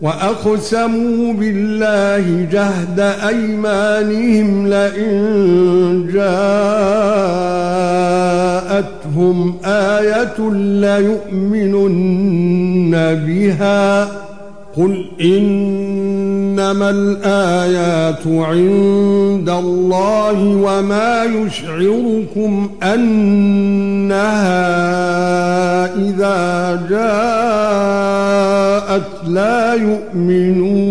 وَأَقْسَمُوا بِاللَّهِ جَهْدَ أَيْمَانِهِمْ لَئِن جَاءَتْهُمْ آيَةٌ لَّيُؤْمِنُنَّ بِهَا قُلْ إِنَّمَا الْآيَاتُ عِندَ اللَّهِ وَمَا يُشْعِرُكُمْ أَنَّهَا إِذَا جَاءَتْ لَا يُؤْمِنُونَ